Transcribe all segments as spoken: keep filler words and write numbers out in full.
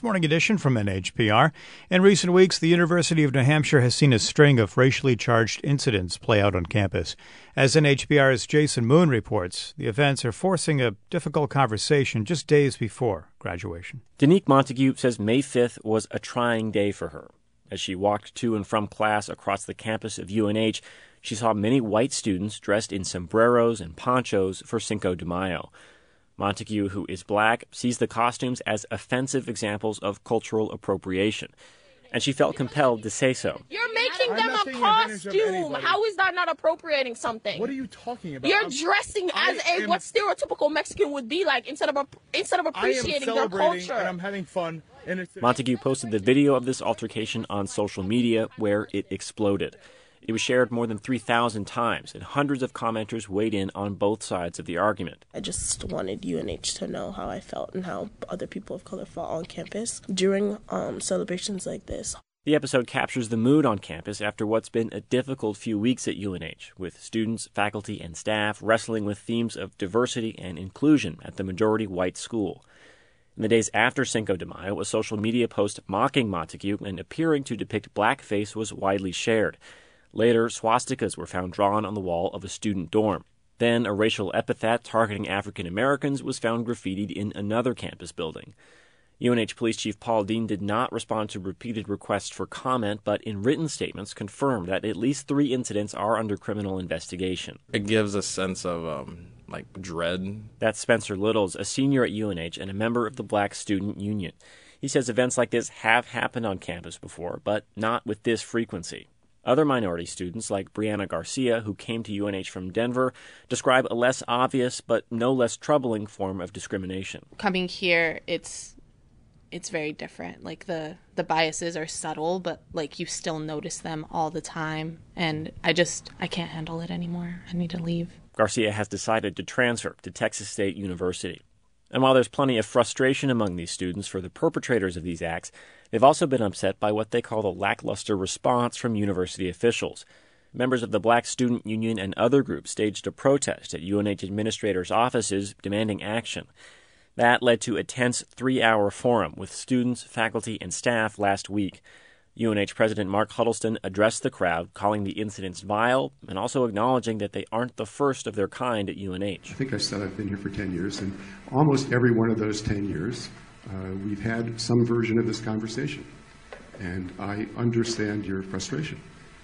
Morning Edition from N H P R. In recent weeks, the University of New Hampshire has seen a string of racially charged incidents play out on campus. As N H P R's Jason Moon reports, the events are forcing a difficult conversation just days before graduation. Danique Montague says May fifth was a trying day for her. As she walked to and from class across the campus of U N H, she saw many white students dressed in sombreros and ponchos for Cinco de Mayo. Montague, who is black, sees the costumes as offensive examples of cultural appropriation, and she felt compelled to say so. You're making them a costume. How is that not appropriating something? What are you talking about? You're I'm, dressing as I a am, what stereotypical Mexican would be like instead of a, instead of appreciating their culture. And I'm having fun. And it's, Montague posted the video of this altercation on social media, where it exploded. It was shared more than three thousand times, and hundreds of commenters weighed in on both sides of the argument. I just wanted U N H to know how I felt and how other people of color felt on campus during um, celebrations like this. The episode captures the mood on campus after what's been a difficult few weeks at U N H, with students, faculty, and staff wrestling with themes of diversity and inclusion at the majority white school. In the days after Cinco de Mayo, a social media post mocking Montague and appearing to depict blackface was widely shared. Later, swastikas were found drawn on the wall of a student dorm. Then, a racial epithet targeting African Americans was found graffitied in another campus building. U N H Police Chief Paul Dean did not respond to repeated requests for comment, but in written statements confirmed that at least three incidents are under criminal investigation. It gives a sense of, um, like, dread. That's Spencer Littles, a senior at U N H and a member of the Black Student Union. He says events like this have happened on campus before, but not with this frequency. Other minority students, like Brianna Garcia, who came to U N H from Denver, describe a less obvious but no less troubling form of discrimination. Coming here, it's it's very different. Like, the, the biases are subtle, but, like, you still notice them all the time. And I just, I can't handle it anymore. I need to leave. Garcia has decided to transfer to Texas State University. And while there's plenty of frustration among these students for the perpetrators of these acts, they've also been upset by what they call the lackluster response from university officials. Members of the Black Student Union and other groups staged a protest at U N H administrators' offices demanding action. That led to a tense three-hour forum with students, faculty, and staff last week. U N H President Mark Huddleston addressed the crowd, calling the incidents vile and also acknowledging that they aren't the first of their kind at U N H. I think I said I've been here for ten years, and almost every one of those ten years, uh, we've had some version of this conversation. And I understand your frustration.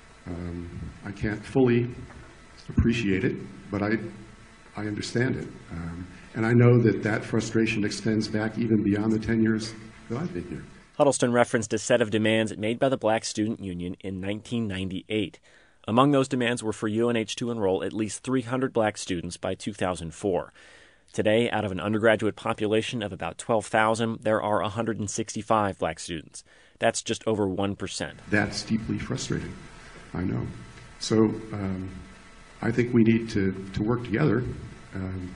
Um, I can't fully appreciate it, but I, I understand it. Um, and I know that that frustration extends back even beyond the ten years that I've been here. Huddleston referenced a set of demands made by the Black Student Union in nineteen ninety-eight. Among those demands were for U N H to enroll at least three hundred black students by two thousand four. Today, out of an undergraduate population of about twelve thousand, there are one hundred sixty-five black students. That's just over one percent. That's deeply frustrating, I know. So um, I think we need to, to work together um,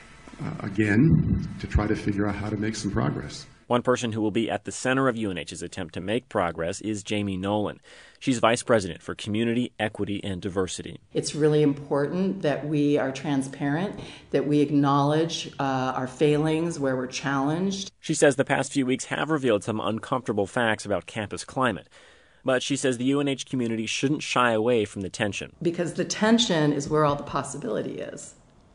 uh, again to try to figure out how to make some progress. One person who will be at the center of U N H's attempt to make progress is Jamie Nolan. She's Vice President for Community, Equity, and Diversity. It's really important that we are transparent, that we acknowledge uh, our failings where we're challenged. She says the past few weeks have revealed some uncomfortable facts about campus climate. But she says the U N H community shouldn't shy away from the tension. Because the tension is where all the possibility is.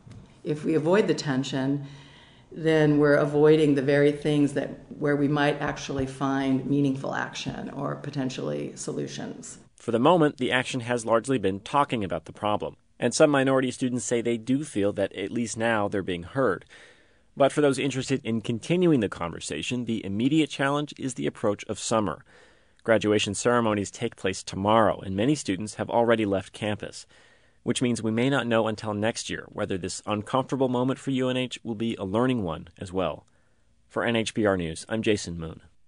If we avoid the tension, then we're avoiding the very things that where we might actually find meaningful action or potentially solutions. For the moment, the action has largely been talking about the problem. And some minority students say they do feel that at least now they're being heard. But for those interested in continuing the conversation, the immediate challenge is the approach of summer. Graduation ceremonies take place tomorrow, and many students have already left campus, which means we may not know until next year whether this uncomfortable moment for U N H will be a learning one as well. For N H P R News, I'm Jason Moon.